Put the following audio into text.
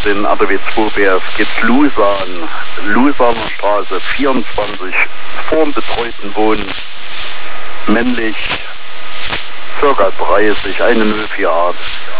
den RTW 2 BFG Lusan, Lusaner Straße 24, vorm betreuten Wohnen, männlich, ca. 30, eine 048.